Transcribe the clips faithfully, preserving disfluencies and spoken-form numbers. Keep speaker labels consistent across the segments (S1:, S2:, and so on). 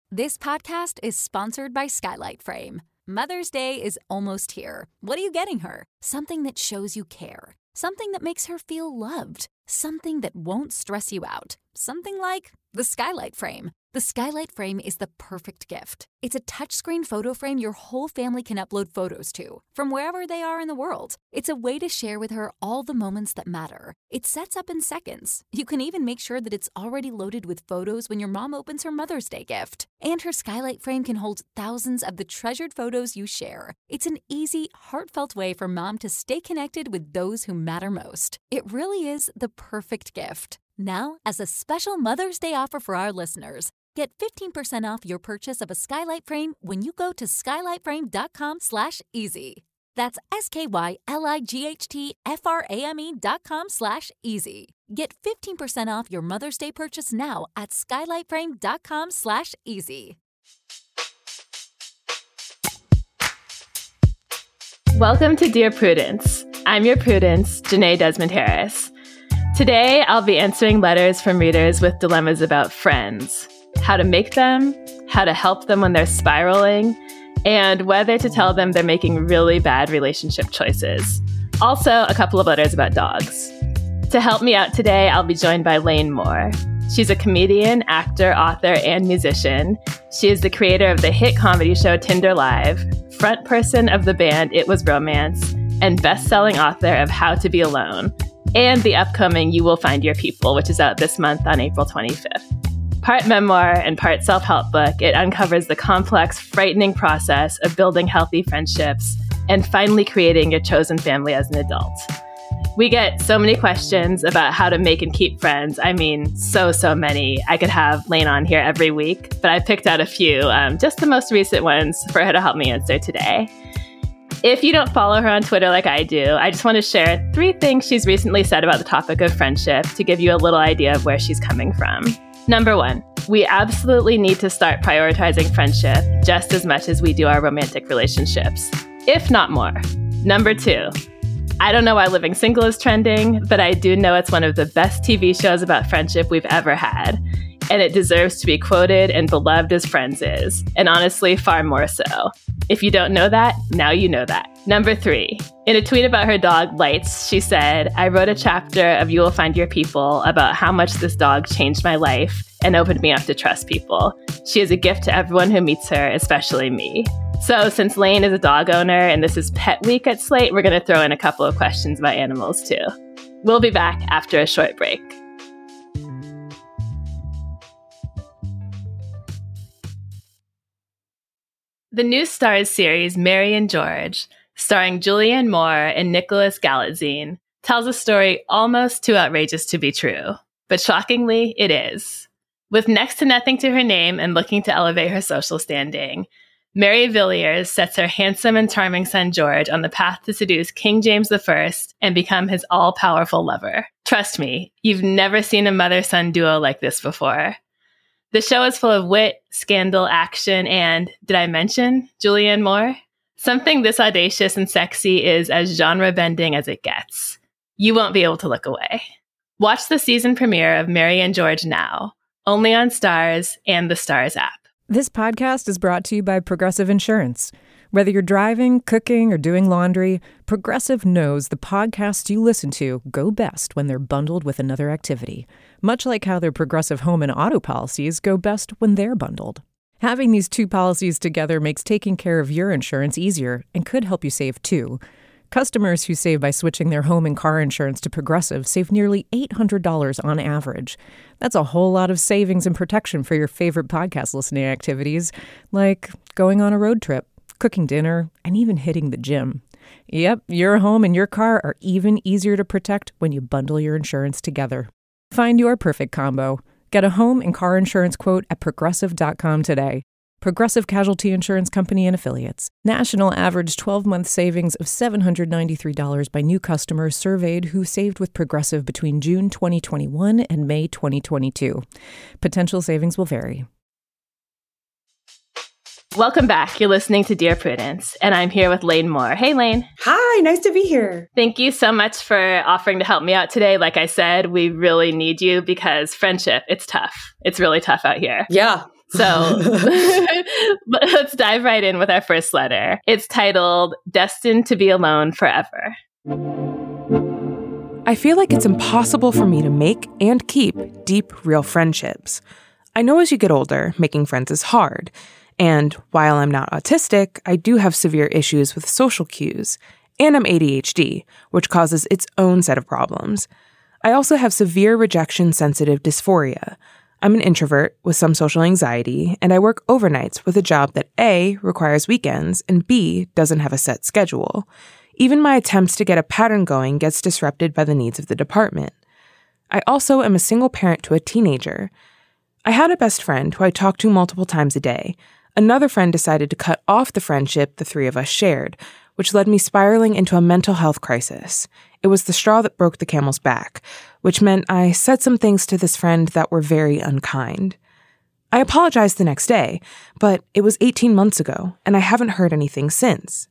S1: This podcast is sponsored by Skylight Frame. Mother's Day is almost here. What are you getting her? Something that shows you care. Something that makes her feel loved. Something that won't stress you out. Something like the Skylight Frame. The Skylight Frame is the perfect gift. It's a touchscreen photo frame your whole family can upload photos to, from wherever they are in the world. It's a way to share with her all the moments that matter. It sets up in seconds. You can even make sure that it's already loaded with photos when your mom opens her Mother's Day gift. And her Skylight Frame can hold thousands of the treasured photos you share. It's an easy, heartfelt way for mom to stay connected with those who matter most. It really is the perfect gift. Now, as a special Mother's Day offer for our listeners, get fifteen percent off your purchase of a Skylight Frame when you go to skylightframe.com slash easy. That's S-K-Y-L-I-G-H-T-F-R-A-M-E dot com slash easy. Get fifteen percent off your Mother's Day purchase now at skylightframe.com slash easy.
S2: Welcome to Dear Prudence. I'm your Prudence, Janae Desmond Harris. Today, I'll be answering letters from readers with dilemmas about friends, how to make them, how to help them when they're spiraling, and whether to tell them they're making really bad relationship choices. Also, a couple of letters about dogs. To help me out today, I'll be joined by Lane Moore. She's a comedian, actor, author, and musician. She is the creator of the hit comedy show Tinder Live, front person of the band It Was Romance, and best-selling author of How to Be Alone, and the upcoming You Will Find Your People, which is out this month on April twenty-fifth. Part memoir and part self-help book, it uncovers the complex, frightening process of building healthy friendships and finally creating your chosen family as an adult. We get so many questions about how to make and keep friends. I mean, so, so many. I could have Lane on here every week, but I picked out a few, um, just the most recent ones for her to help me answer today. If you don't follow her on Twitter like I do, I just want to share three things she's recently said about the topic of friendship to give you a little idea of where she's coming from. Number one, we absolutely need to start prioritizing friendship just as much as we do our romantic relationships, if not more. Number two, I don't know why Living Single is trending, but I do know it's one of the best T V shows about friendship we've ever had, and it deserves to be quoted and beloved as Friends is, and honestly, far more so. If you don't know that, now you know that. Number three, in a tweet about her dog, Lights, she said, I wrote a chapter of You Will Find Your People about how much this dog changed my life and opened me up to trust people. She is a gift to everyone who meets her, especially me. So since Lane is a dog owner and this is Pet Week at Slate, we're going to throw in a couple of questions about animals too. We'll be back after a short break. The new Starz series, Mary and George, starring Julianne Moore and Nicholas Galitzine, tells a story almost too outrageous to be true. But shockingly, it is. With next to nothing to her name and looking to elevate her social standing, Mary Villiers sets her handsome and charming son George on the path to seduce King James the First and become his all-powerful lover. Trust me, you've never seen a mother-son duo like this before. The show is full of wit, scandal, action, and, did I mention, Julianne Moore? Something this audacious and sexy is as genre-bending as it gets. You won't be able to look away. Watch the season premiere of Mary and George now, only on Starz and the Starz app.
S3: This podcast is brought to you by Progressive Insurance. Whether you're driving, cooking, or doing laundry, Progressive knows the podcasts you listen to go best when they're bundled with another activity, much like how their Progressive home and auto policies go best when they're bundled. Having these two policies together makes taking care of your insurance easier and could help you save too. Customers who save by switching their home and car insurance to Progressive save nearly eight hundred dollars on average. That's a whole lot of savings and protection for your favorite podcast listening activities, like going on a road trip, cooking dinner, and even hitting the gym. Yep, your home and your car are even easier to protect when you bundle your insurance together. Find your perfect combo. Get a home and car insurance quote at progressive dot com today. Progressive Casualty Insurance Company and Affiliates. National average twelve-month savings of seven hundred ninety-three dollars by new customers surveyed who saved with Progressive between June twenty twenty-one and May twenty twenty-two. Potential savings will vary.
S2: Welcome back. You're listening to Dear Prudence, and I'm here with Lane Moore. Hey, Lane.
S4: Hi, nice to be here.
S2: Thank you so much for offering to help me out today. Like I said, we really need you because friendship, it's tough. It's really tough out here.
S4: Yeah.
S2: So let's dive right in with our first letter. It's titled, Destined to Be Alone Forever.
S4: I feel like it's impossible for me to make and keep deep, real friendships. I know as you get older, making friends is hard. And while I'm not autistic, I do have severe issues with social cues. And I'm A D H D, which causes its own set of problems. I also have severe rejection-sensitive dysphoria. I'm an introvert with some social anxiety, and I work overnights with a job that A, requires weekends, and B, doesn't have a set schedule. Even my attempts to get a pattern going gets disrupted by the needs of the department. I also am a single parent to a teenager. I had a best friend who I talked to multiple times a day. Another friend decided to cut off the friendship the three of us shared, which led me spiraling into a mental health crisis. It was the straw that broke the camel's back, which meant I said some things to this friend that were very unkind. I apologized the next day, but it was eighteen months ago, and I haven't heard anything since.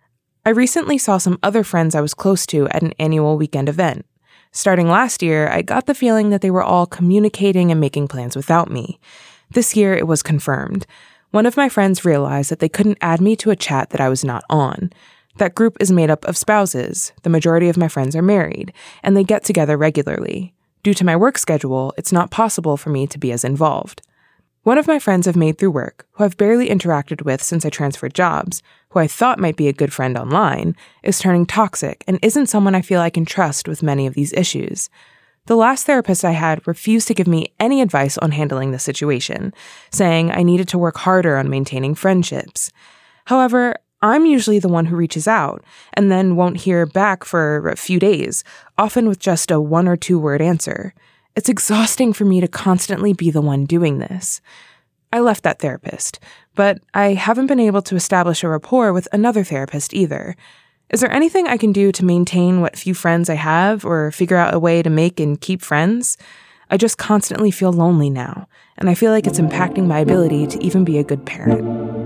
S4: I recently saw some other friends I was close to at an annual weekend event. Starting last year, I got the feeling that they were all communicating and making plans without me. This year, it was confirmed. One of my friends realized that they couldn't add me to a chat that I was not on. That group is made up of spouses. The majority of my friends are married, and they get together regularly. Due to my work schedule, it's not possible for me to be as involved. One of my friends I've made through work, who I've barely interacted with since I transferred jobs, who I thought might be a good friend online, is turning toxic and isn't someone I feel I can trust with many of these issues. The last therapist I had refused to give me any advice on handling the situation, saying I needed to work harder on maintaining friendships. However, I'm usually the one who reaches out and then won't hear back for a few days, often with just a one or two word answer. It's exhausting for me to constantly be the one doing this. I left that therapist, but I haven't been able to establish a rapport with another therapist either. Is there anything I can do to maintain what few friends I have or figure out a way to make and keep friends? I just constantly feel lonely now, and I feel like it's impacting my ability to even be a good parent.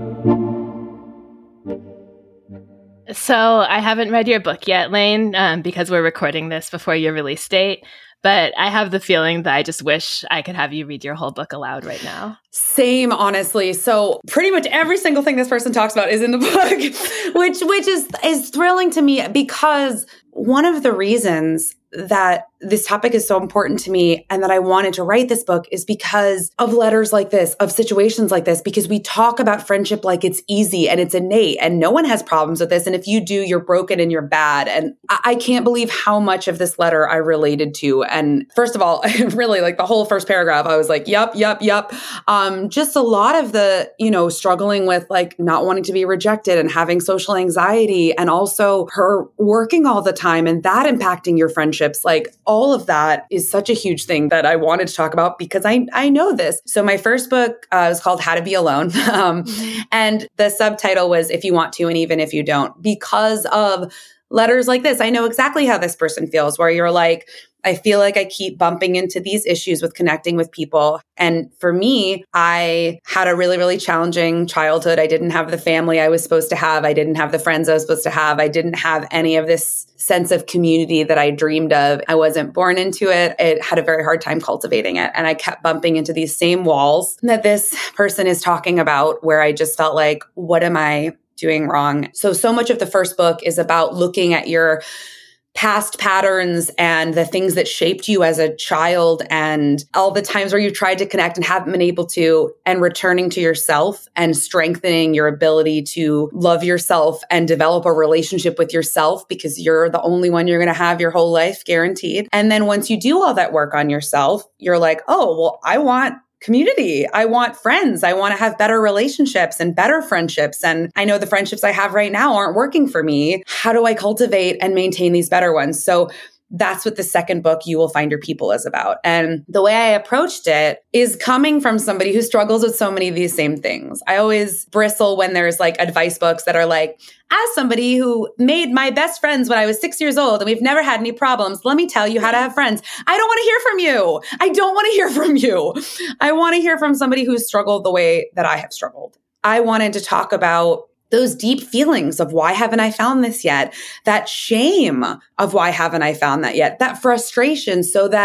S2: So I haven't read your book yet, Lane, um, because we're recording this before your release date. But I have the feeling that I just wish I could have you read your whole book aloud right now.
S5: Same, honestly. So pretty much every single thing this person talks about is in the book, which which is is thrilling to me because one of the reasons that this topic is so important to me and that I wanted to write this book is because of letters like this, of situations like this, because we talk about friendship like it's easy and it's innate and no one has problems with this. And if you do, you're broken and you're bad. And I, I can't believe how much of this letter I related to. And first of all, really like the whole first paragraph, I was like, yup, yup, yup. Um, just a lot of the, you know, struggling with like not wanting to be rejected and having social anxiety and also her working all the time and that impacting your friendship. Like all of that is such a huge thing that I wanted to talk about because I, I know this. So my first book uh, was called How to Be Alone. um, and the subtitle was If You Want to and Even If You Don't, because of letters like this. I know exactly how this person feels, where you're like, I feel like I keep bumping into these issues with connecting with people. And for me, I had a really, really challenging childhood. I didn't have the family I was supposed to have. I didn't have the friends I was supposed to have. I didn't have any of this sense of community that I dreamed of. I wasn't born into it. It had a very hard time cultivating it. And I kept bumping into these same walls that this person is talking about, where I just felt like, what am I doing wrong? So, so much of the first book is about looking at your past patterns and the things that shaped you as a child and all the times where you tried to connect and haven't been able to, and returning to yourself and strengthening your ability to love yourself and develop a relationship with yourself, because you're the only one you're going to have your whole life, guaranteed. And then once you do all that work on yourself, you're like, oh, well, I want community. I want friends. I want to have better relationships and better friendships. And I know the friendships I have right now aren't working for me. How do I cultivate and maintain these better ones? So that's what the second book, You Will Find Your People, is about. And the way I approached it is coming from somebody who struggles with so many of these same things. I always bristle when there's like advice books that are like, as somebody who made my best friends when I was six years old and we've never had any problems, let me tell you how to have friends. I don't want to hear from you. I don't want to hear from you. I want to hear from somebody who's struggled the way that I have struggled. I wanted to talk about those deep feelings of why haven't I found this yet? That shame of why haven't I found that yet? That frustration, so that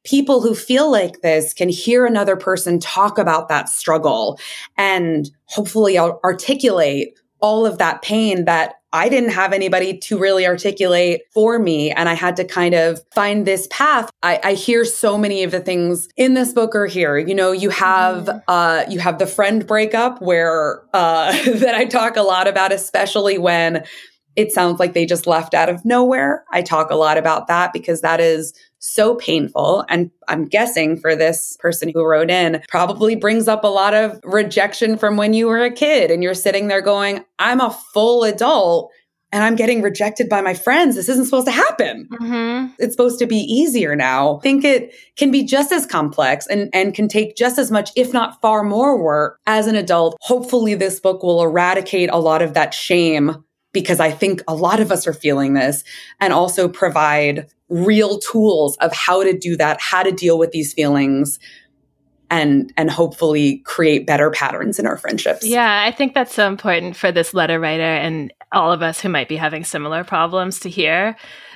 S5: people who feel like this can hear another person talk about that struggle and hopefully articulate all of that pain that I didn't have anybody to really articulate for me. And I had to kind of find this path. I, I hear so many of the things in this book are here. You know, you have, mm. uh, you have the friend breakup where, uh, that I talk a lot about, especially when it sounds like they just left out of nowhere. I talk a lot about that because that is so painful. And I'm guessing for this person who wrote in, probably brings up a lot of rejection from when you were a kid and you're sitting there going, I'm a full adult and I'm getting rejected by my friends. This isn't supposed to happen. Mm-hmm. It's supposed to be easier now. I think it can be just as complex and, and can take just as much, if not far more work as an adult. Hopefully this book will eradicate a lot of that shame, because I think a lot of us are feeling this, and also provide real tools of how to do that, how to deal with these feelings, and and hopefully create better patterns in our friendships.
S2: Yeah, I think that's so important for this letter writer and all of us who might be having similar problems to hear.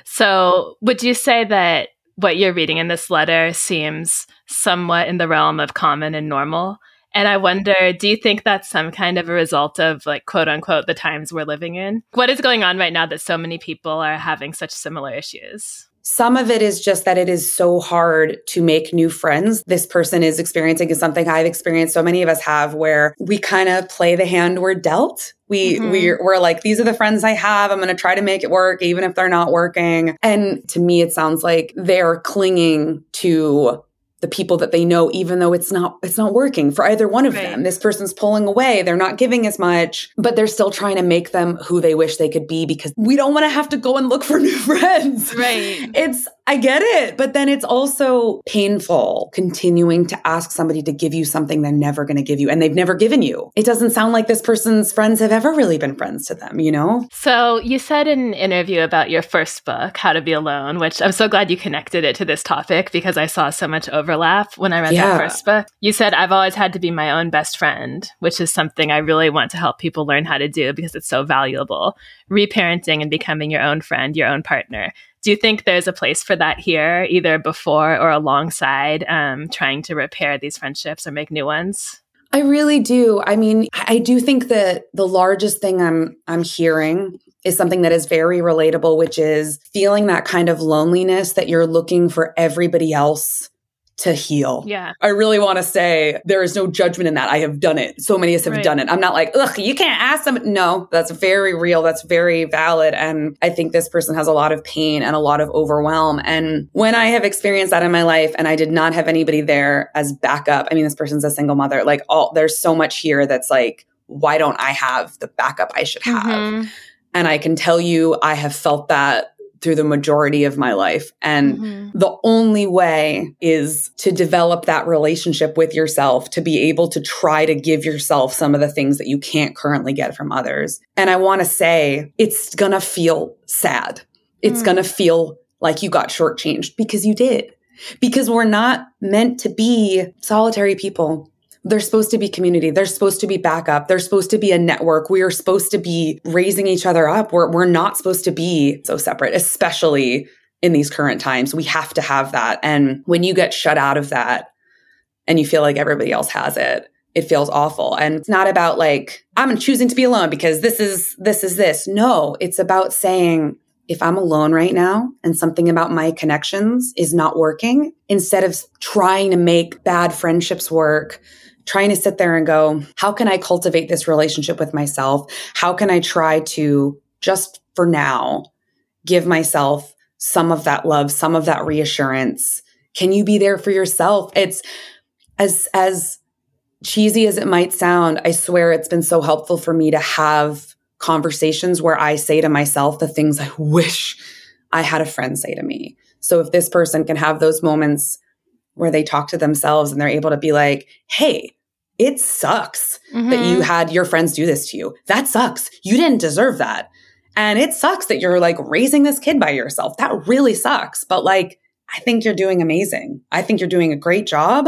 S2: So would you say that what you're reading in this letter seems somewhat in the realm of common and normal? And I wonder, do you think that's some kind of a result of, like, quote unquote, the times we're living in? What is going on right now that so many people are having such similar issues?
S5: Some of it is just that it is so hard to make new friends. This person is experiencing something I've experienced, so many of us have, where we kind of play the hand we're dealt. We, mm-hmm. we're, we're like, these are the friends I have. I'm going to try to make it work, even if they're not working. And to me, it sounds like they're clinging to the people that they know, even though it's not, it's not working for either one of right. them. This person's pulling away. They're not giving as much, but they're still trying to make them who they wish they could be, because we don't want to have to go and look for new friends.
S2: Right.
S5: It's, I get it. But then it's also painful continuing to ask somebody to give you something they're never going to give you, and they've never given you. It doesn't sound like this person's friends have ever really been friends to them, you know?
S2: So you said in an interview about your first book, How to Be Alone, which I'm so glad you connected it to this topic because I saw so much overlap when I read yeah. that first book. You said, I've always had to be my own best friend, which is something I really want to help people learn how to do because it's so valuable. Reparenting and becoming your own friend, your own partner. Do you think there's a place for that here, either before or alongside um, trying to repair these friendships or make new ones?
S5: I really do. I mean, I do think that the largest thing I'm I'm hearing is something that is very relatable, which is feeling that kind of loneliness that you're looking for everybody else to heal.
S2: Yeah.
S5: I really want to say there is no judgment in that. I have done it. So many of us have right. done it. I'm not like, ugh, you can't ask them. No, that's very real. That's very valid. And I think this person has a lot of pain and a lot of overwhelm. And when I have experienced that in my life and I did not have anybody there as backup, I mean, this person's a single mother, like all, there's so much here that's like, why don't I have the backup I should have? Mm-hmm. And I can tell you, I have felt that through the majority of my life. And mm-hmm. the only way is to develop that relationship with yourself, to be able to try to give yourself some of the things that you can't currently get from others. And I want to say, it's going to feel sad. It's mm. going to feel like you got shortchanged, because you did. Because we're not meant to be solitary people. There's supposed to be community. There's supposed to be backup. There's supposed to be a network. We are supposed to be raising each other up. We're, we're not supposed to be so separate, especially in these current times. We have to have that. And when you get shut out of that and you feel like everybody else has it, it feels awful. And it's not about like, I'm choosing to be alone because this is, this is this. No, it's about saying, if I'm alone right now and something about my connections is not working, instead of trying to make bad friendships work, trying to sit there and go, how can I cultivate this relationship with myself? How can I try to, just for now, give myself some of that love, some of that reassurance? Can you be there for yourself? It's as, as cheesy as it might sound, I swear it's been so helpful for me to have conversations where I say to myself the things I wish I had a friend say to me. So if this person can have those moments where they talk to themselves and they're able to be like, hey, it sucks mm-hmm. that you had your friends do this to you. That sucks. You didn't deserve that. And it sucks that you're like raising this kid by yourself. That really sucks. But like, I think you're doing amazing. I think you're doing a great job.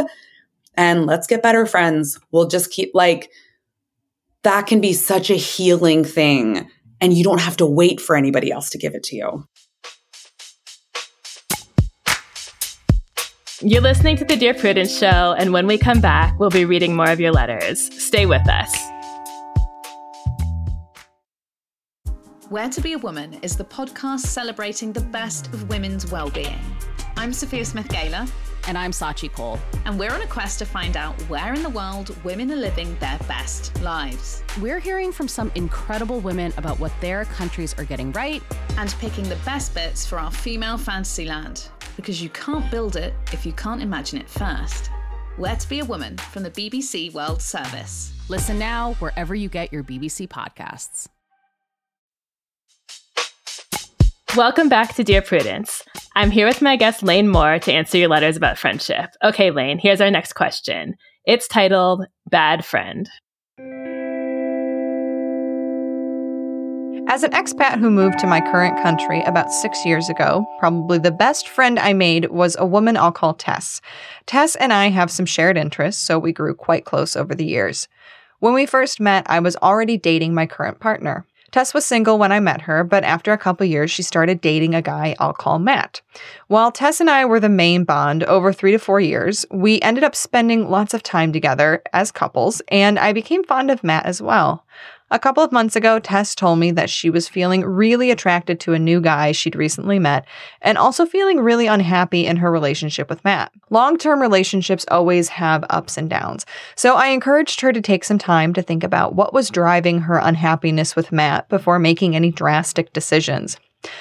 S5: And let's get better friends. We'll just keep like, that can be such a healing thing. And you don't have to wait for anybody else to give it to you.
S2: You're listening to the Dear Prudence Show, and when we come back, we'll be reading more of your letters. Stay with us.
S6: Where to Be a Woman is the podcast celebrating the best of women's well-being. I'm Sophia Smith-Gaylor.
S7: And I'm Sachi Cole.
S6: And we're on a quest to find out where in the world women are living their best lives.
S7: We're hearing from some incredible women about what their countries are getting right.
S6: And picking the best bits for our female fantasy land. Because you can't build it if you can't imagine it first. Where to Be a Woman from the B B C World Service.
S7: Listen now wherever you get your B B C podcasts.
S2: Welcome back to Dear Prudence. I'm here with my guest, Lane Moore, to answer your letters about friendship. Okay, Lane, here's our next question. It's titled, Bad Friend.
S8: As an expat who moved to my current country about six years ago, probably the best friend I made was a woman I'll call Tess. Tess and I have some shared interests, so we grew quite close over the years. When we first met, I was already dating my current partner. Tess was single when I met her, but after a couple years, she started dating a guy I'll call Matt. While Tess and I were the main bond over three to four years, we ended up spending lots of time together as couples, and I became fond of Matt as well. A couple of months ago, Tess told me that she was feeling really attracted to a new guy she'd recently met and also feeling really unhappy in her relationship with Matt. Long-term relationships always have ups and downs, so I encouraged her to take some time to think about what was driving her unhappiness with Matt before making any drastic decisions.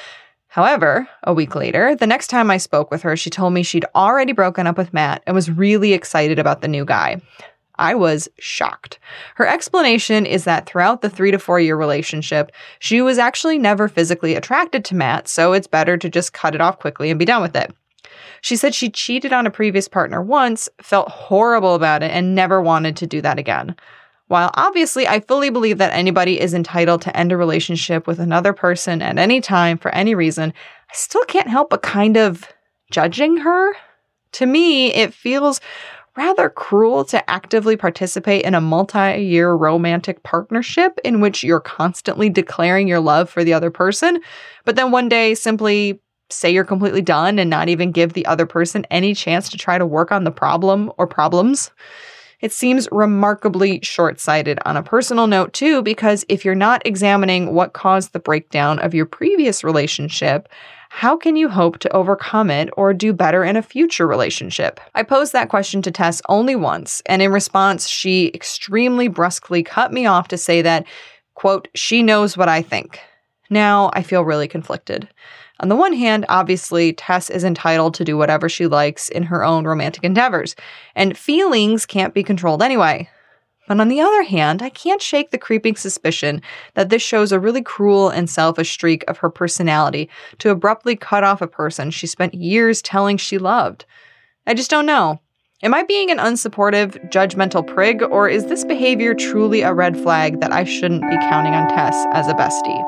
S8: However, a week later, the next time I spoke with her, she told me she'd already broken up with Matt and was really excited about the new guy. I was shocked. Her explanation is that throughout the three to four year relationship, she was actually never physically attracted to Matt, so it's better to just cut it off quickly and be done with it. She said she cheated on a previous partner once, felt horrible about it, and never wanted to do that again. While obviously I fully believe that anybody is entitled to end a relationship with another person at any time for any reason, I still can't help but kind of judging her. To me, it feels rather cruel to actively participate in a multi-year romantic partnership in which you're constantly declaring your love for the other person, but then one day simply say you're completely done and not even give the other person any chance to try to work on the problem or problems. It seems remarkably short-sighted on a personal note, too, because if you're not examining what caused the breakdown of your previous relationship, how can you hope to overcome it or do better in a future relationship? I posed that question to Tess only once, and in response, she extremely brusquely cut me off to say that, quote, she knows what I think. Now, I feel really conflicted. On the one hand, obviously, Tess is entitled to do whatever she likes in her own romantic endeavors, and feelings can't be controlled anyway. But on the other hand, I can't shake the creeping suspicion that this shows a really cruel and selfish streak of her personality to abruptly cut off a person she spent years telling she loved. I just don't know. Am I being an unsupportive, judgmental prig, or is this behavior truly a red flag that I shouldn't be counting on Tess as a bestie?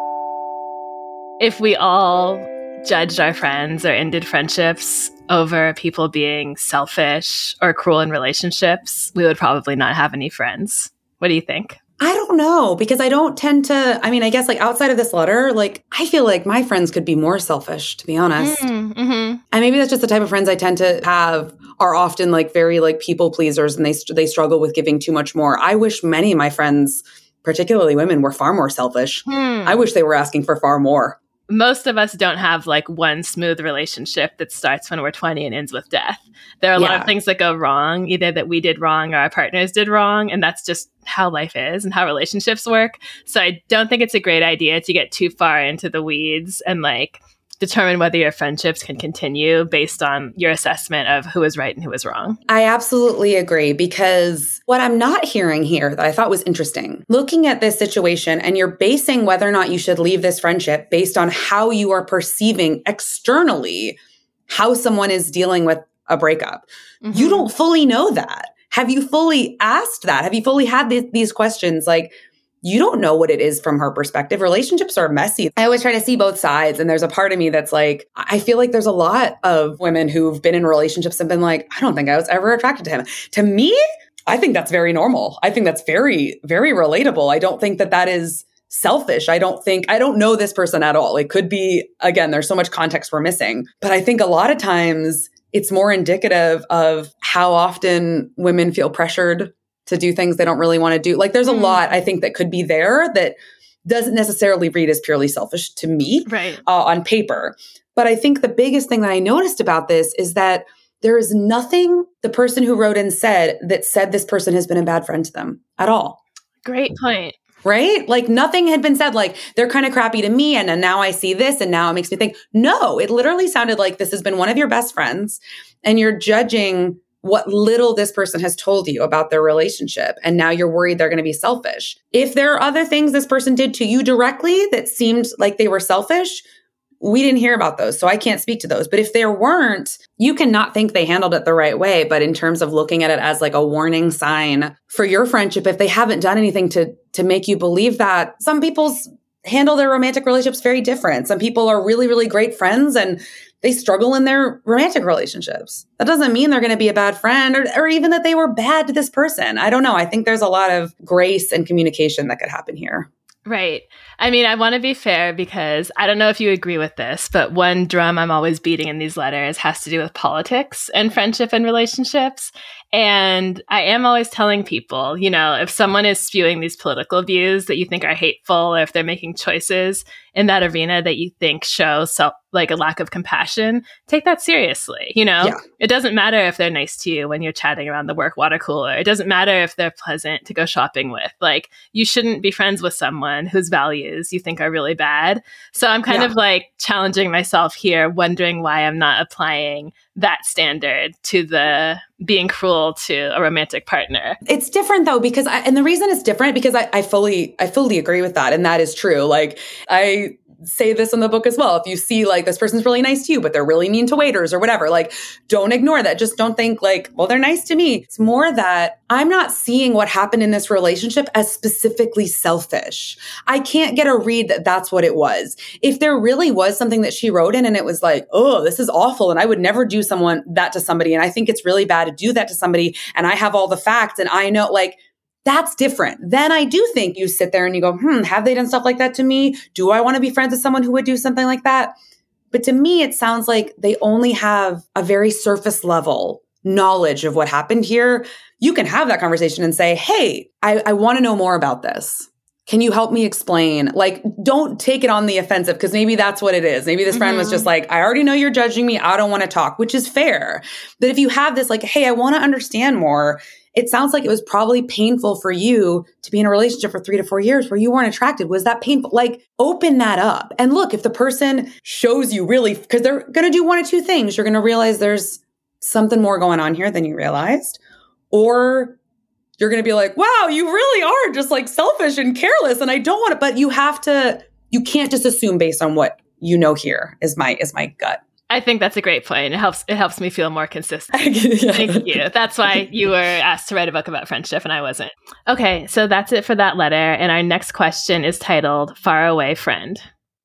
S2: If we all judged our friends or ended friendships over people being selfish or cruel in relationships, we would probably not have any friends. What do you think?
S5: I don't know, because I don't tend to, I mean, I guess like outside of this letter, like I feel like my friends could be more selfish, to be honest.
S2: Mm, mm-hmm.
S5: And maybe that's just the type of friends I tend to have are often like very like people pleasers, and they they struggle with giving too much more. I wish many of my friends, particularly women, were far more selfish.
S2: Hmm.
S5: I wish they were asking for far more.
S2: Most of us don't have like one smooth relationship that starts when we're twenty and ends with death. There are a
S5: Yeah.
S2: lot of things that go wrong, either that we did wrong or our partners did wrong. And that's just how life is and how relationships work. So I don't think it's a great idea to get too far into the weeds and like determine whether your friendships can continue based on your assessment of who is right and who is wrong.
S5: I absolutely agree, because what I'm not hearing here that I thought was interesting, looking at this situation and you're basing whether or not you should leave this friendship based on how you are perceiving externally how someone is dealing with a breakup. Mm-hmm. You don't fully know that. Have you fully asked that? Have you fully had th- these questions? Like, you don't know what it is from her perspective. Relationships are messy. I always try to see both sides. And there's a part of me that's like, I feel like there's a lot of women who've been in relationships and been like, I don't think I was ever attracted to him. To me, I think that's very normal. I think that's very, very relatable. I don't think that that is selfish. I don't think, I don't know this person at all. It could be, again, there's so much context we're missing. But I think a lot of times it's more indicative of how often women feel pressured to do things they don't really want to do. Like there's a mm. lot I think that could be there that doesn't necessarily read as purely selfish to me
S2: right.
S5: uh, on paper. But I think the biggest thing that I noticed about this is that there is nothing the person who wrote in said that said this person has been a bad friend to them at all.
S2: Great point.
S5: Right? Like nothing had been said like, they're kind of crappy to me and, and now I see this and now it makes me think, no, it literally sounded like this has been one of your best friends and you're judging what little this person has told you about their relationship. And now you're worried they're going to be selfish. If there are other things this person did to you directly that seemed like they were selfish, we didn't hear about those. So I can't speak to those. But if there weren't, you cannot think they handled it the right way. But in terms of looking at it as like a warning sign for your friendship, if they haven't done anything to, to make you believe that, some people's handle their romantic relationships very different. Some people are really, really great friends and they struggle in their romantic relationships. That doesn't mean they're going to be a bad friend or, or even that they were bad to this person. I don't know. I think there's a lot of grace and communication that could happen here.
S2: Right. I mean, I want to be fair because I don't know if you agree with this, but one drum I'm always beating in these letters has to do with politics and friendship and relationships. And I am always telling people, you know, if someone is spewing these political views that you think are hateful, or if they're making choices in that arena that you think show self, like a lack of compassion, take that seriously. You know, yeah. It doesn't matter if they're nice to you when you're chatting around the work water cooler. It doesn't matter if they're pleasant to go shopping with. Like, you shouldn't be friends with someone whose values you think are really bad. So I'm kind yeah. of like challenging myself here, wondering why I'm not applying that standard to the being cruel to a romantic partner.
S5: It's different though, because I, and the reason it's different because I, I fully, I fully agree with that. And that is true. Like I say this in the book as well. If you see like this person's really nice to you, but they're really mean to waiters or whatever, like don't ignore that. Just don't think like, well, they're nice to me. It's more that I'm not seeing what happened in this relationship as specifically selfish. I can't get a read that that's what it was. If there really was something that she wrote in and it was like, oh, this is awful. And I would never do someone that to somebody. And I think it's really bad to do that to somebody. And I have all the facts and I know like, that's different. Then I do think you sit there and you go, hmm, have they done stuff like that to me? Do I want to be friends with someone who would do something like that? But to me, it sounds like they only have a very surface level knowledge of what happened here. You can have that conversation and say, hey, I, I want to know more about this. Can you help me explain? Like, don't take it on the offensive because maybe that's what it is. Maybe this mm-hmm. friend was just like, I already know you're judging me. I don't want to talk, which is fair. But if you have this like, hey, I want to understand more. It sounds like it was probably painful for you to be in a relationship for three to four years where you weren't attracted. Was that painful? Like, open that up. And look, if the person shows you really, because they're going to do one of two things. You're going to realize there's something more going on here than you realized. Or you're going to be like, wow, you really are just like selfish and careless. And I don't want to, but you have to, you can't just assume based on what you know here is my, is my gut.
S2: I think that's a great point. It helps It helps me feel more consistent. yeah. Thank you. That's why you were asked to write a book about friendship and I wasn't. Okay, so that's it for that letter. And our next question is titled, Far Away Friend.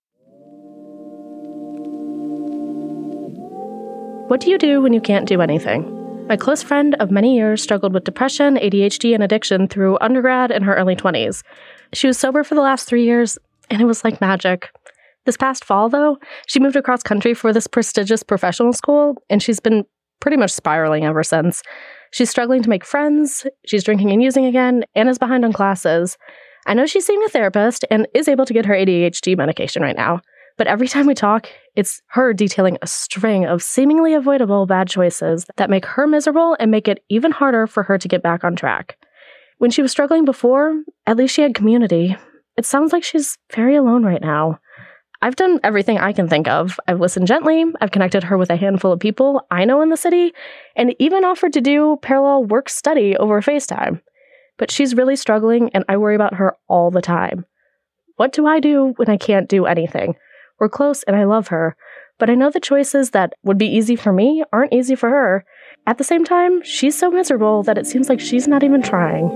S9: What do you do when you can't do anything? My close friend of many years struggled with depression, A D H D, and addiction through undergrad and her early twenties. She was sober for the last three years, and it was like magic. This past fall, though, she moved across country for this prestigious professional school, and she's been pretty much spiraling ever since. She's struggling to make friends, she's drinking and using again, and is behind on classes. I know she's seeing a therapist and is able to get her A D H D medication right now, but every time we talk, it's her detailing a string of seemingly avoidable bad choices that make her miserable and make it even harder for her to get back on track. When she was struggling before, at least she had community. It sounds like she's very alone right now. I've done everything I can think of. I've listened gently, I've connected her with a handful of people I know in the city, and even offered to do parallel work-study over FaceTime. But she's really struggling, and I worry about her all the time. What do I do when I can't do anything? We're close, and I love her, but I know the choices that would be easy for me aren't easy for her. At the same time, she's so miserable that it seems like she's not even trying.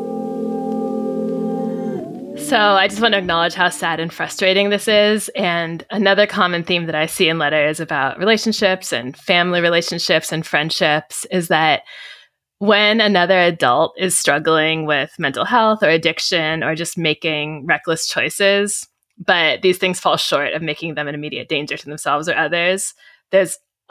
S2: So I just want to acknowledge how sad and frustrating this is. And another common theme that I see in letters about relationships and family relationships and friendships is that when another adult is struggling with mental health or addiction or just making reckless choices, but these things fall short of making them an immediate danger to themselves or others, there's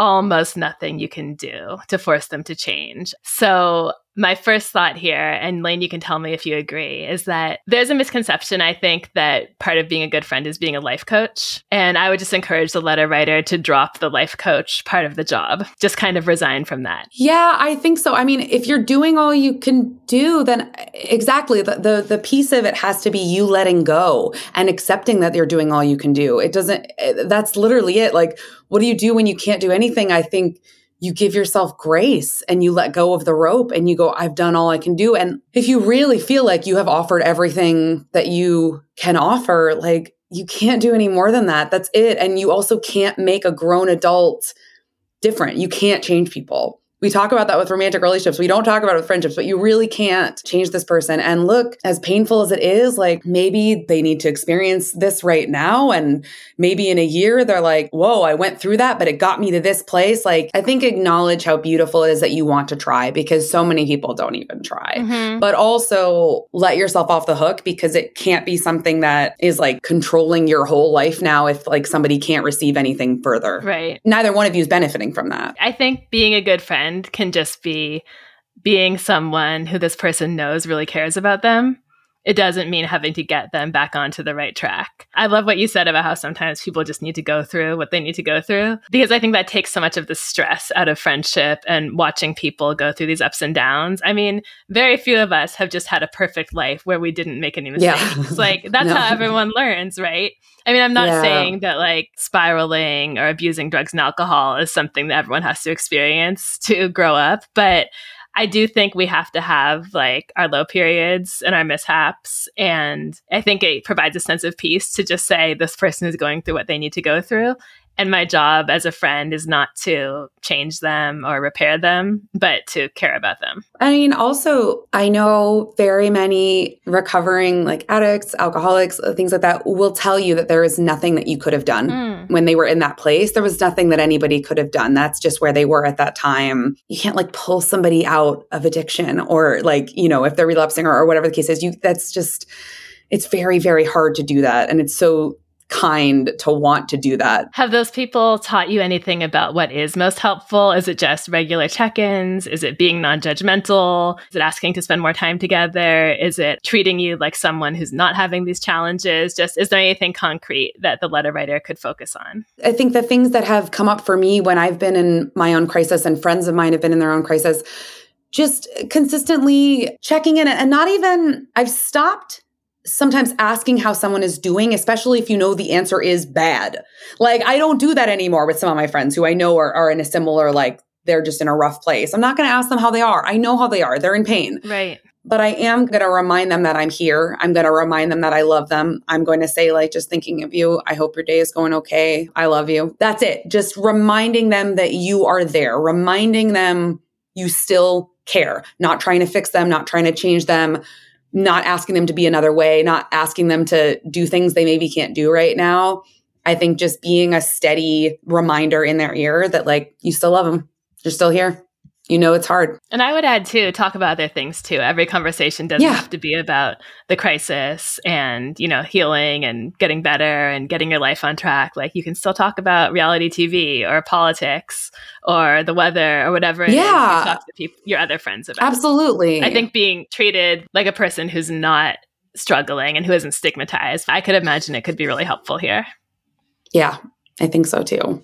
S2: almost nothing you can do to force them to change. So my first thought here, and Lane, you can tell me if you agree, is that there's a misconception, I think, that part of being a good friend is being a life coach. And I would just encourage the letter writer to drop the life coach part of the job, just kind of resign from that.
S5: Yeah, I think so. I mean, if you're doing all you can do, then exactly, the, the, the piece of it has to be you letting go and accepting that you're doing all you can do. It doesn't, that's literally it. Like, what do you do when you can't do anything? I think you give yourself grace and you let go of the rope and you go, I've done all I can do. And if you really feel like you have offered everything that you can offer, like you can't do any more than that. That's it. And you also can't make a grown adult different. You can't change people. We talk about that with romantic relationships. We don't talk about it with friendships, but you really can't change this person. And look, as painful as it is, like maybe they need to experience this right now. And maybe in a year, they're like, whoa, I went through that, but it got me to this place. Like, I think acknowledge how beautiful it is that you want to try, because so many people don't even try. Mm-hmm. But also let yourself off the hook, because it can't be something that is like controlling your whole life now if like somebody can't receive anything further.
S2: Right.
S5: Neither one of you is benefiting from that.
S2: I think being a good friend can just be being someone who this person knows really cares about them. It doesn't mean having to get them back onto the right track. I love what you said about how sometimes people just need to go through what they need to go through, because I think that takes so much of the stress out of friendship and watching people go through these ups and downs. I mean, very few of us have just had a perfect life where we didn't make any mistakes. Yeah. Like, that's no. how everyone learns, right? I mean, I'm not yeah. saying that like spiraling or abusing drugs and alcohol is something that everyone has to experience to grow up, but I do think we have to have like our low periods and our mishaps. And I think it provides a sense of peace to just say this person is going through what they need to go through. And my job as a friend is not to change them or repair them, but to care about them.
S5: I mean, also, I know very many recovering like addicts, alcoholics, things like that will tell you that there is nothing that you could have done mm. when they were in that place. There was nothing that anybody could have done. That's just where they were at that time. You can't like pull somebody out of addiction or like, you know, if they're relapsing or, or whatever the case is, you that's just, it's very, very hard to do that. And it's so kind to want to do that.
S2: Have those people taught you anything about what is most helpful? Is it just regular check-ins? Is it being non-judgmental? Is it asking to spend more time together? Is it treating you like someone who's not having these challenges? Just, is there anything concrete that the letter writer could focus on?
S5: I think the things that have come up for me when I've been in my own crisis and friends of mine have been in their own crisis, just consistently checking in and not even, I've stopped sometimes asking how someone is doing, especially if you know the answer is bad. Like, I don't do that anymore with some of my friends who I know are, are in a similar, like, they're just in a rough place. I'm not going to ask them how they are. I know how they are. They're in pain.
S2: Right.
S5: But I am going to remind them that I'm here. I'm going to remind them that I love them. I'm going to say, like, just thinking of you. I hope your day is going okay. I love you. That's it. Just reminding them that you are there. Reminding them you still care. Not trying to fix them. Not trying to change them. Not asking them to be another way, not asking them to do things they maybe can't do right now. I think just being a steady reminder in their ear that like, you still love them. You're still here. You know, it's hard.
S2: And I would add too, talk about other things too. Every conversation doesn't yeah. have to be about the crisis and, you know, healing and getting better and getting your life on track. Like you can still talk about reality T V or politics or the weather or whatever it yeah. is you talk to people, your other friends about.
S5: Absolutely.
S2: I think being treated like a person who's not struggling and who isn't stigmatized, I could imagine it could be really helpful here.
S5: Yeah, I think so too.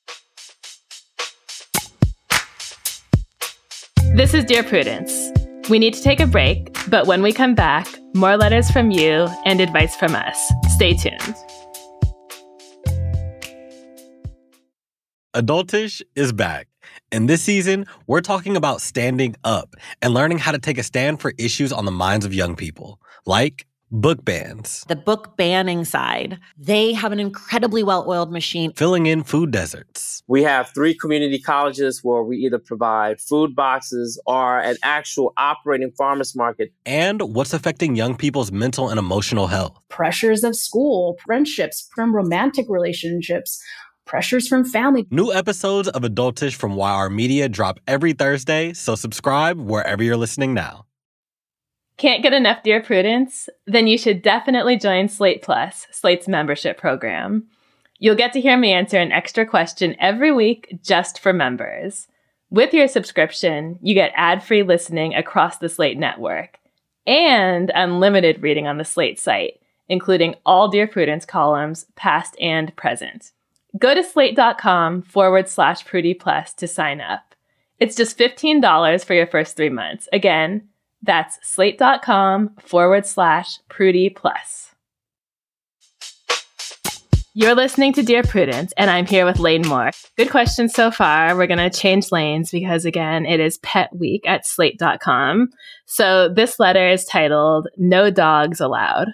S2: This is Dear Prudence. We need to take a break, but when we come back, more letters from you and advice from us. Stay tuned.
S10: Adultish is back. And this season, we're talking about standing up and learning how to take a stand for issues on the minds of young people, like book bans.
S11: The book banning side, they have an incredibly well-oiled machine.
S10: Filling in food deserts.
S12: We have three community colleges where we either provide food boxes or an actual operating farmers market.
S10: And what's affecting young people's mental and emotional health.
S13: Pressures of school, friendships, from romantic relationships, pressures from family.
S10: New episodes of Adultish from Y R Media drop every Thursday, so subscribe wherever you're listening now.
S2: Can't get enough Dear Prudence? Then you should definitely join Slate Plus, Slate's membership program. You'll get to hear me answer an extra question every week just for members. With your subscription, you get ad-free listening across the Slate network and unlimited reading on the Slate site, including all Dear Prudence columns, past and present. Go to slate.com forward slash Prudie Plus to sign up. It's just fifteen dollars for your first three months. Again, that's slate.com forward slash Prudie Plus. You're listening to Dear Prudence, and I'm here with Layne Moore. Good questions so far. We're going to change lanes because, again, it is Pet Week at slate dot com. So this letter is titled, No Dogs Allowed.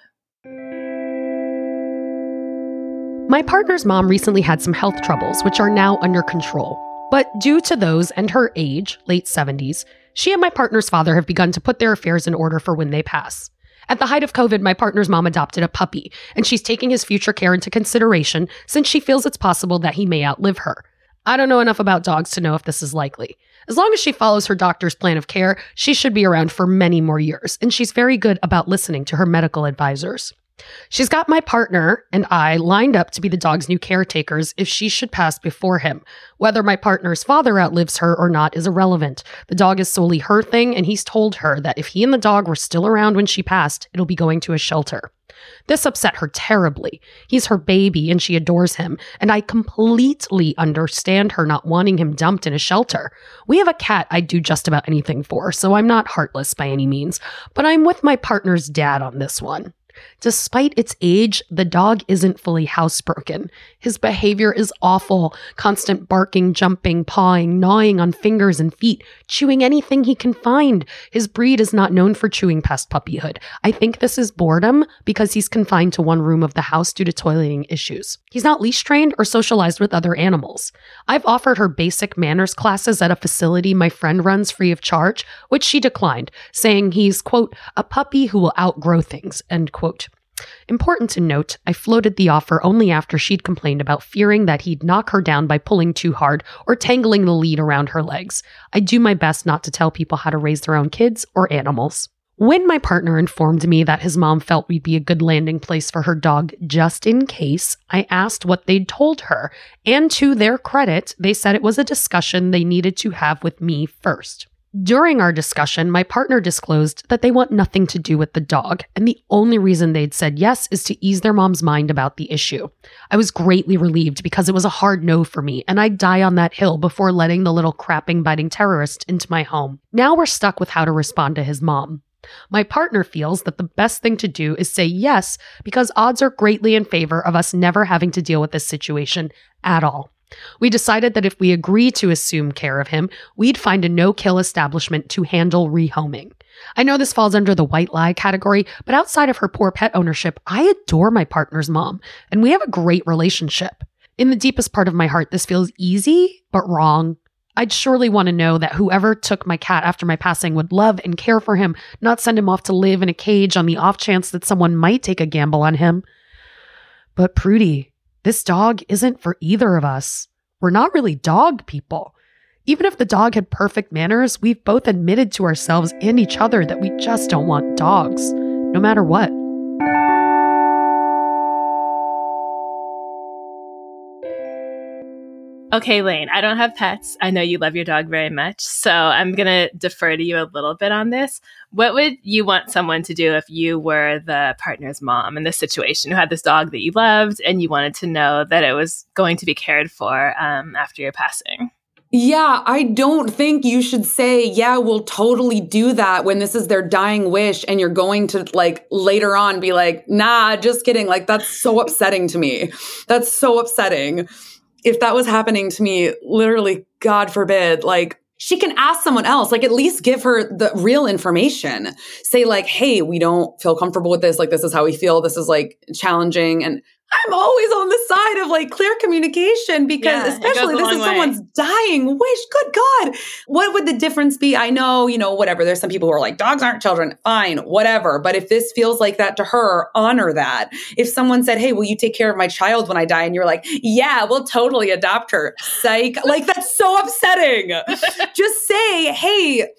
S14: My partner's mom recently had some health troubles, which are now under control. But due to those and her age, late seventies, she and my partner's father have begun to put their affairs in order for when they pass. At the height of COVID, my partner's mom adopted a puppy, and she's taking his future care into consideration since she feels it's possible that he may outlive her. I don't know enough about dogs to know if this is likely. As long as she follows her doctor's plan of care, she should be around for many more years, and she's very good about listening to her medical advisors. She's got my partner and I lined up to be the dog's new caretakers if she should pass before him. Whether my partner's father outlives her or not is irrelevant. The dog is solely her thing, and he's told her that if he and the dog were still around when she passed, it'll be going to a shelter. This upset her terribly. He's her baby and she adores him, and I completely understand her not wanting him dumped in a shelter. We have a cat I'd do just about anything for, so I'm not heartless by any means, but I'm with my partner's dad on this one. Despite its age, the dog isn't fully housebroken. His behavior is awful. Constant barking, jumping, pawing, gnawing on fingers and feet, chewing anything he can find. His breed is not known for chewing past puppyhood. I think this is boredom because he's confined to one room of the house due to toileting issues. He's not leash trained or socialized with other animals. I've offered her basic manners classes at a facility my friend runs free of charge, which she declined, saying he's, quote, a puppy who will outgrow things, end quote. Quote. Important to note, I floated the offer only after she'd complained about fearing that he'd knock her down by pulling too hard or tangling the lead around her legs. I do my best not to tell people how to raise their own kids or animals. When my partner informed me that his mom felt we'd be a good landing place for her dog just in case, I asked what they'd told her, and to their credit, they said it was a discussion they needed to have with me first. During our discussion, my partner disclosed that they want nothing to do with the dog, and the only reason they'd said yes is to ease their mom's mind about the issue. I was greatly relieved because it was a hard no for me, and I'd die on that hill before letting the little crapping biting terrorist into my home. Now we're stuck with how to respond to his mom. My partner feels that the best thing to do is say yes because odds are greatly in favor of us never having to deal with this situation at all. We decided that if we agree to assume care of him, we'd find a no-kill establishment to handle rehoming. I know this falls under the white lie category, but outside of her poor pet ownership, I adore my partner's mom, and we have a great relationship. In the deepest part of my heart, this feels easy, but wrong. I'd surely want to know that whoever took my cat after my passing would love and care for him, not send him off to live in a cage on the off chance that someone might take a gamble on him. But Prudie, this dog isn't for either of us. We're not really dog people. Even if the dog had perfect manners, we've both admitted to ourselves and each other that we just don't want dogs, no matter what.
S2: Okay, Layne, I don't have pets. I know you love your dog very much, so I'm going to defer to you a little bit on this. What would you want someone to do if you were the partner's mom in this situation, who had this dog that you loved and you wanted to know that it was going to be cared for um, after your passing?
S5: Yeah, I don't think you should say, yeah, we'll totally do that when this is their dying wish and you're going to like later on be like, nah, just kidding. Like, that's so upsetting to me. That's so upsetting. If that was happening to me, literally, God forbid, like, she can ask someone else, like, at least give her the real information. Say like, hey, we don't feel comfortable with this. Like, this is how we feel. This is like challenging. And I'm always on the side of like clear communication because yeah, especially this is way. someone's dying wish. Good God. What would the difference be? I know, you know, whatever. There's some people who are like, dogs aren't children. Fine, whatever. But if this feels like that to her, honor that. If someone said, hey, will you take care of my child when I die? And you're like, yeah, we'll totally adopt her. Psych. Like, that's so upsetting. Just say, hey,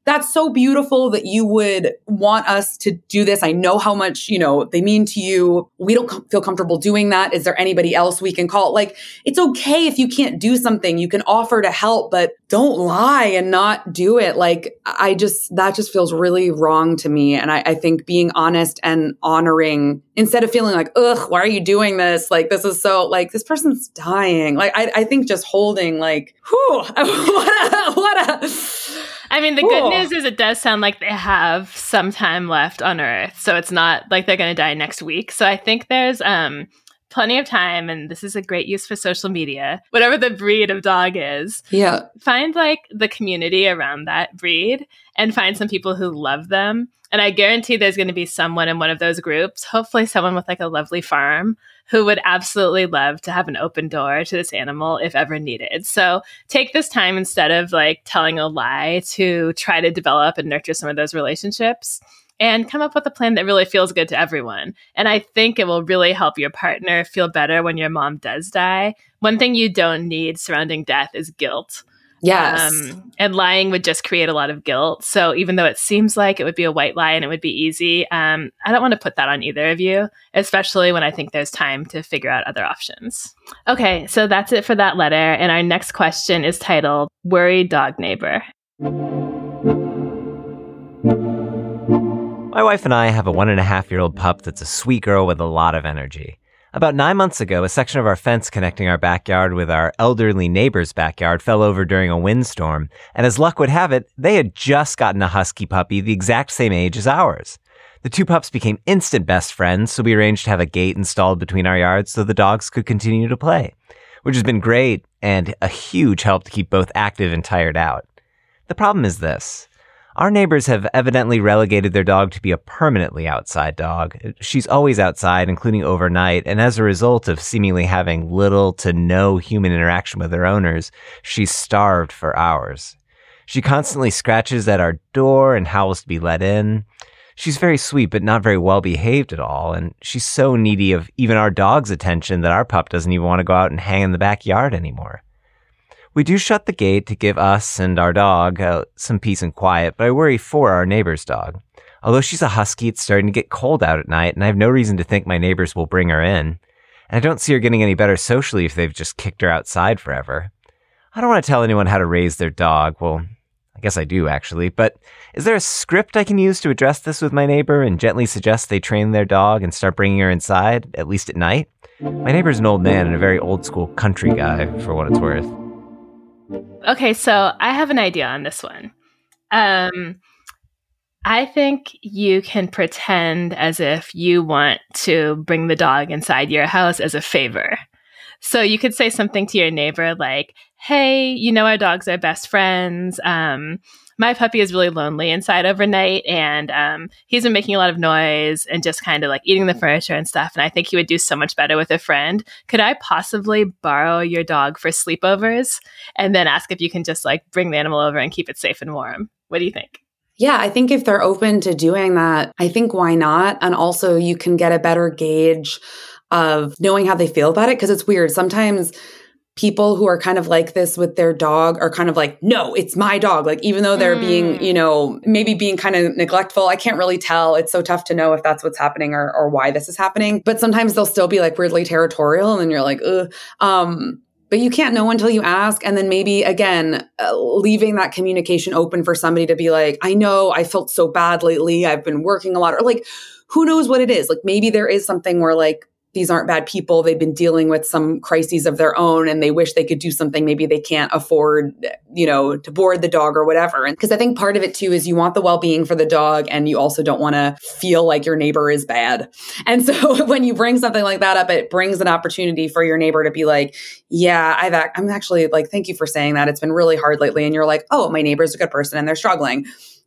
S5: that's so beautiful that you would want us to do this. I know how much, you know, they mean to you. We don't com- feel comfortable doing that. Is there anybody else we can call? Like, it's okay if you can't do something. You can offer to help, but don't lie and not do it. Like, I just, that just feels really wrong to me. And I, I think being honest and honoring, instead of feeling like, ugh, why are you doing this? Like, this is so, like, this person's dying. Like, I, I think just holding, like, whew, what a, what a.
S2: I mean, the good news is it does sound like they have some time left on Earth. So it's not like they're going to die next week. So I think there's um, plenty of time. And this is a great use for social media. Whatever the breed of dog is.
S5: Yeah.
S2: Find like the community around that breed and find some people who love them. And I guarantee there's going to be someone in one of those groups, hopefully someone with like a lovely farm, who would absolutely love to have an open door to this animal if ever needed. So take this time instead of like telling a lie to try to develop and nurture some of those relationships and come up with a plan that really feels good to everyone. And I think it will really help your partner feel better when your mom does die. One thing you don't need surrounding death is guilt.
S5: Yes.
S2: Um, and lying would just create a lot of guilt. So even though it seems like it would be a white lie and it would be easy, um, I don't want to put that on either of you, especially when I think there's time to figure out other options. Okay, so that's it for that letter. And our next question is titled, Worried Dog Neighbor.
S15: My wife and I have a one and a half year old pup that's a sweet girl with a lot of energy. About nine months ago, a section of our fence connecting our backyard with our elderly neighbor's backyard fell over during a windstorm, and as luck would have it, they had just gotten a husky puppy the exact same age as ours. The two pups became instant best friends, so we arranged to have a gate installed between our yards so the dogs could continue to play, which has been great and a huge help to keep both active and tired out. The problem is this. Our neighbors have evidently relegated their dog to be a permanently outside dog. She's always outside, including overnight, and as a result of seemingly having little to no human interaction with her owners, she's starved for hours. She constantly scratches at our door and howls to be let in. She's very sweet, but not very well behaved at all, and she's so needy of even our dog's attention that our pup doesn't even want to go out and hang in the backyard anymore. We do shut the gate to give us and our dog uh, some peace and quiet, but I worry for our neighbor's dog. Although she's a husky, it's starting to get cold out at night, and I have no reason to think my neighbors will bring her in. And I don't see her getting any better socially if they've just kicked her outside forever. I don't want to tell anyone how to raise their dog. Well, I guess I do, actually. But is there a script I can use to address this with my neighbor and gently suggest they train their dog and start bringing her inside, at least at night? My neighbor's an old man and a very old-school country guy, for what it's worth.
S2: Okay, so I have an idea on this one. Um, I think you can pretend as if you want to bring the dog inside your house as a favor. So you could say something to your neighbor like, hey, you know, our dogs are best friends. Um, my puppy is really lonely inside overnight, and um, he's been making a lot of noise and just kind of like eating the furniture and stuff. And I think he would do so much better with a friend. Could I possibly borrow your dog for sleepovers and then ask if you can just like bring the animal over and keep it safe and warm? What do you think?
S5: Yeah, I think if they're open to doing that, I think why not? And also you can get a better gauge of knowing how they feel about it, because it's weird. Sometimes people who are kind of like this with their dog are kind of like, no, it's my dog. Like, even though they're mm. being, you know, maybe being kind of neglectful, I can't really tell. It's so tough to know if that's what's happening or, or why this is happening. But sometimes they'll still be like weirdly territorial, and then you're like, ugh. Um, but you can't know until you ask. And then maybe, again, uh, leaving that communication open for somebody to be like, I know I felt so bad lately. I've been working a lot. Or like, who knows what it is? Like, maybe there is something where like, these aren't bad people. They've been dealing with some crises of their own and they wish they could do something. Maybe they can't afford, you know, to board the dog or whatever. And because I think part of it too is you want the well-being for the dog, and you also don't want to feel like your neighbor is bad. And so when you bring something like that up, it brings an opportunity for your neighbor to be like, yeah, I've, ac- I'm actually like, thank you for saying that. It's been really hard lately. And you're like, oh, my neighbor's a good person and they're struggling.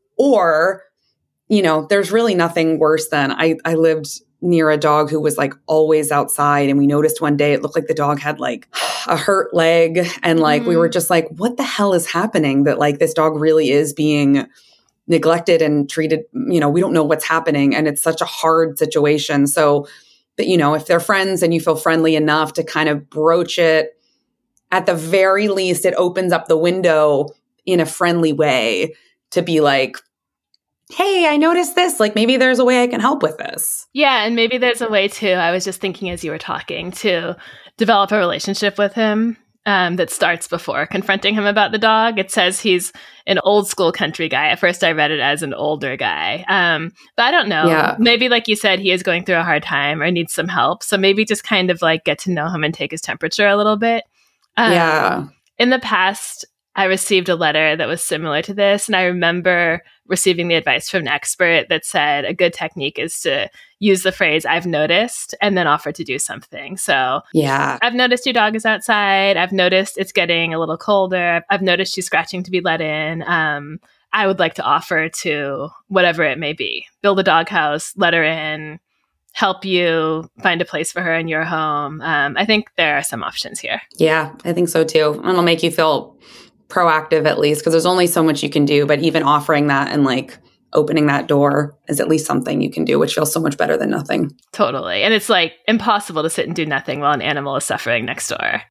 S5: Or, you know, there's really nothing worse than I, I lived near a dog who was like always outside. And we noticed one day it looked like the dog had like a hurt leg. And like, mm-hmm. we were just like, what the hell is happening? That like this dog really is being neglected and treated, you know, we don't know what's happening. And it's such a hard situation. So, but you know, if they're friends and you feel friendly enough to kind of broach it, at the very least, it opens up the window in a friendly way to be like, hey, I noticed this. Like, maybe there's a way I can help with this.
S2: Yeah, and maybe there's a way too. I was just thinking as you were talking to develop a relationship with him um, that starts before confronting him about the dog. It says he's an old school country guy. At first, I read it as an older guy. Um, but I don't know.
S5: Yeah.
S2: Maybe, like you said, he is going through a hard time or needs some help. So maybe just kind of like get to know him and take his temperature a little bit. Um,
S5: yeah.
S2: In the past, I received a letter that was similar to this. And I remember receiving the advice from an expert that said a good technique is to use the phrase, I've noticed, and then offer to do something. So
S5: yeah,
S2: I've noticed your dog is outside. I've noticed it's getting a little colder. I've noticed she's scratching to be let in. Um, I would like to offer to whatever it may be. Build a doghouse, let her in, help you find a place for her in your home. Um, I think there are some options here.
S5: Yeah, I think so too. And it'll make you feel proactive at least, because there's only so much you can do, but even offering that and like opening that door is at least something you can do, which feels so much better than nothing.
S2: Totally. And it's like impossible to sit and do nothing while an animal is suffering next door.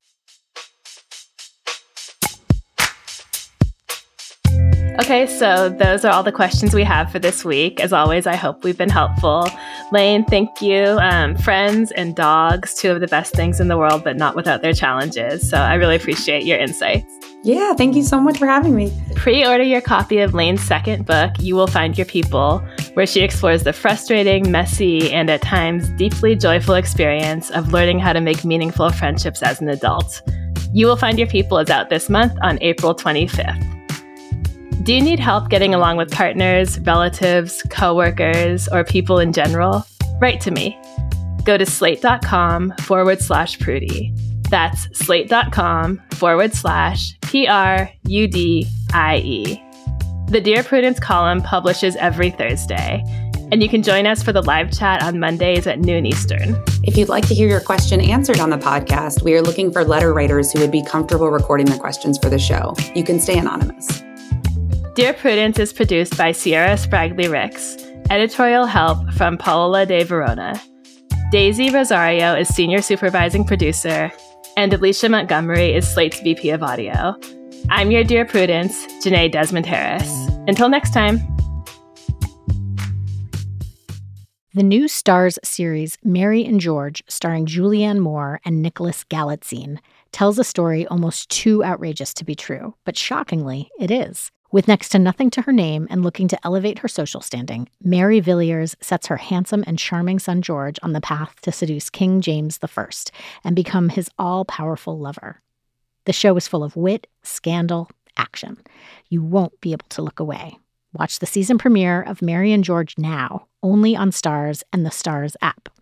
S2: Okay, so those are all the questions we have for this week. As always, I hope we've been helpful. Lane, thank you. Um, friends and dogs, two of the best things in the world, but not without their challenges. So I really appreciate your insights.
S5: Yeah, thank you so much for having me.
S2: Pre-order your copy of Lane's second book, You Will Find Your People, where she explores the frustrating, messy, and at times deeply joyful experience of learning how to make meaningful friendships as an adult. You Will Find Your People is out this month on April twenty-fifth. Do you need help getting along with partners, relatives, coworkers, or people in general? Write to me. Go to slate.com forward slash Prudie. That's slate.com forward slash P R U D I E. The Dear Prudence column publishes every Thursday, and you can join us for the live chat on Mondays at noon Eastern.
S5: If you'd like to hear your question answered on the podcast, we are looking for letter writers who would be comfortable recording their questions for the show. You can stay anonymous.
S2: Dear Prudence is produced by Sierra Spragley Ricks. Editorial help from Paola De Verona. Daisy Rosario is senior supervising producer, and Alicia Montgomery is Slate's V P of audio. I'm your Dear Prudence, Janae Desmond Harris. Until next time.
S16: The new Starz series Mary and George, starring Julianne Moore and Nicholas Galitzine, tells a story almost too outrageous to be true, but shockingly, it is. With next to nothing to her name and looking to elevate her social standing, Mary Villiers sets her handsome and charming son George on the path to seduce King James the First and become his all-powerful lover. The show is full of wit, scandal, action. You won't be able to look away. Watch the season premiere of Mary and George now, only on Starz and the Starz app.